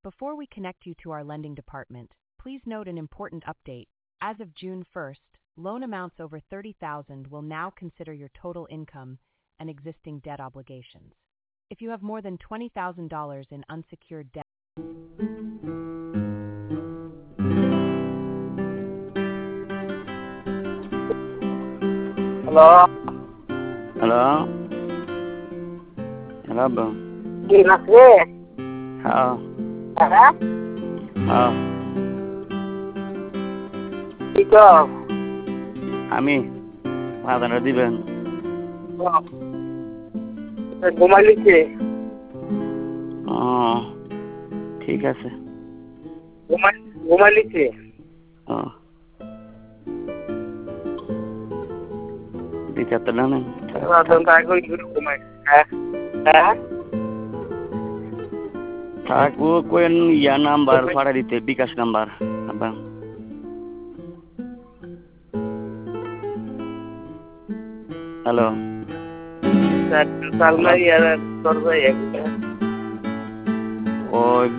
Before we connect you to our lending department, please note an important update. As of June 1st, loan amounts over $30,000 will now consider your total income and existing debt obligations. If you have more than $20,000 in unsecured debt. Halo. Halo. Halo, Bang. Dinas gue. Halo. Hah? Halo. Ito. Ami. Makan roti, Bang. Oh. ঘুমাইলিছে ঠিক আছে ঘুমাইলিছে দিতে তো না থাকবো কোন ইয়া number ভাড়া দিতে বিকাশ number আব্বা হ্যালো সালমাই আর করবে একটা ওই